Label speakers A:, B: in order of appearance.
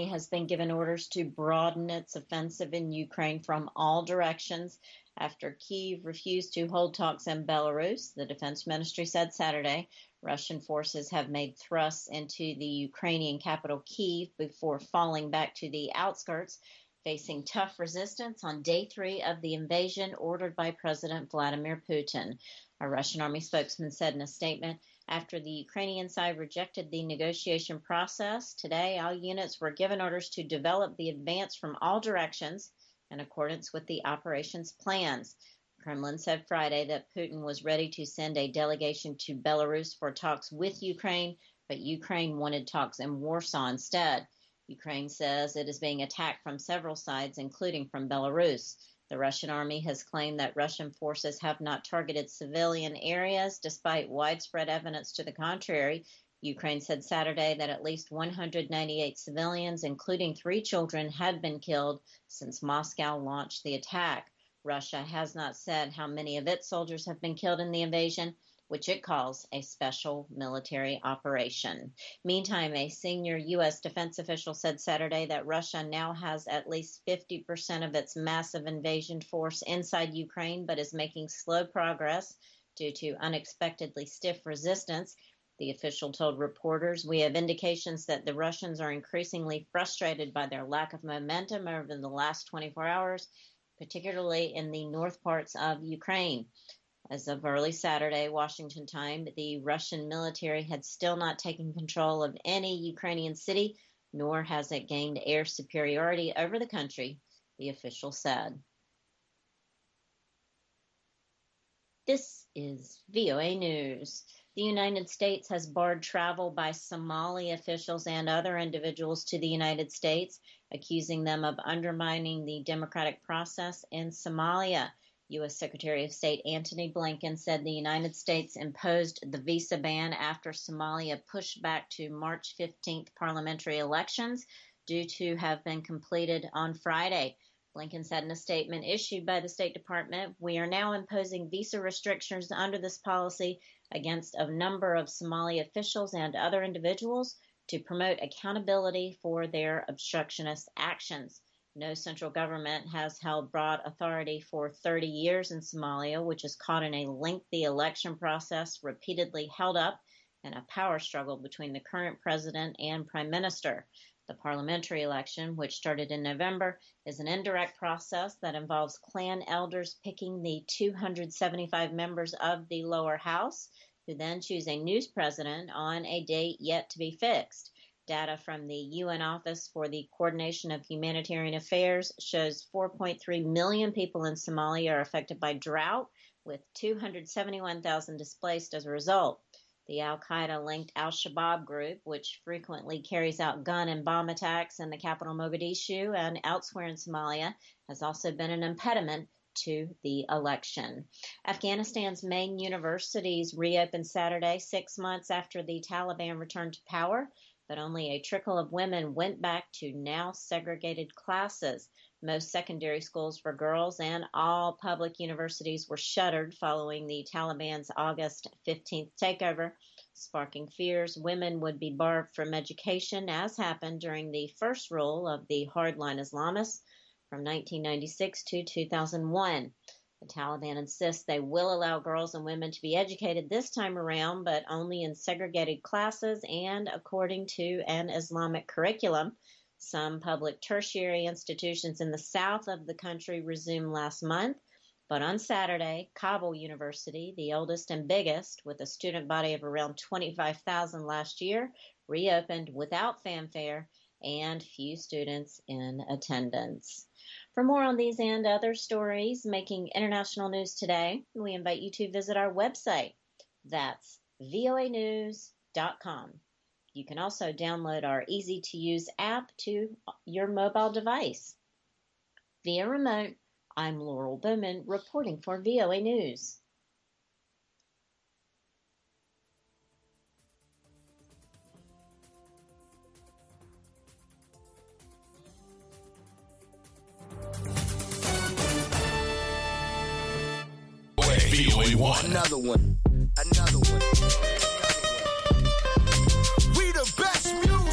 A: Army has been given orders to broaden its offensive in Ukraine from all directions after Kyiv refused to hold talks in Belarus. The Defense Ministry said Saturday Russian forces have made thrusts into the Ukrainian capital Kyiv before falling back to the outskirts, facing tough resistance on day 3 of the invasion ordered by President Vladimir Putin. A Russian army spokesman said in a statement, after the Ukrainian side rejected the negotiation process, today all units were given orders to develop the advance from all directions in accordance with the operations plans. Kremlin said Friday that Putin was ready to send a delegation to Belarus for talks with Ukraine, but Ukraine wanted talks in Warsaw instead. Ukraine says it is being attacked from several sides, including from Belarus. The Russian army has claimed that Russian forces have not targeted civilian areas, despite widespread evidence to the contrary. Ukraine said Saturday that at least 198 civilians, including 3 children, had been killed since Moscow launched the attack. Russia has not said how many of its soldiers have been killed in the invasion, which it calls a special military operation. Meantime, a senior U.S. defense official said Saturday that Russia now has at least 50% of its massive invasion force inside Ukraine, but is making slow progress due to unexpectedly stiff resistance. The official told reporters, "We have indications that the Russians are increasingly frustrated by their lack of momentum over the last 24 hours, particularly in the north parts of Ukraine." As of early Saturday, Washington time, the Russian military had still not taken control of any Ukrainian city, nor has it gained air superiority over the country, the official said. This is VOA News. The United States has barred travel by Somali officials and other individuals to the United States, accusing them of undermining the democratic process in Somalia. U.S. Secretary of State Antony Blinken said the United States imposed the visa ban after Somalia pushed back to March 15th parliamentary elections due to have been completed on Friday. Blinken said in a statement issued by the State Department, "We are now imposing visa restrictions under this policy against a number of Somali officials and other individuals to promote accountability for their obstructionist actions." No central government has held broad authority for 30 years in Somalia, which is caught in a lengthy election process repeatedly held up in a power struggle between the current president and prime minister. The parliamentary election, which started in November, is an indirect process that involves clan elders picking the 275 members of the lower house, who then choose a new president on a date yet to be fixed. Data from the UN Office for the Coordination of Humanitarian Affairs shows 4.3 million people in Somalia are affected by drought, with 271,000 displaced as a result. The al-Qaeda-linked al-Shabaab group, which frequently carries out gun and bomb attacks in the capital Mogadishu and elsewhere in Somalia, has also been an impediment to the election. Afghanistan's main universities reopened Saturday, 6 months after the Taliban returned to power, but only a trickle of women went back to now segregated classes. Most secondary schools for girls and all public universities were shuttered following the Taliban's August 15th takeover, sparking fears women would be barred from education, as happened during the first rule of the hardline Islamists from 1996 to 2001. The Taliban insists they will allow girls and women to be educated this time around, but only in segregated classes and according to an Islamic curriculum. Some public tertiary institutions in the south of the country resumed last month, but on Saturday, Kabul University, the oldest and biggest, with a student body of around 25,000 last year, reopened without fanfare and few students in attendance. For more on these and other stories making international news today, we invite you to visit our website. That's voanews.com. You can also download our easy-to-use app to your mobile device. Via remote, I'm Laurel Bowman reporting for VOA News.
B: VOA1. Another one.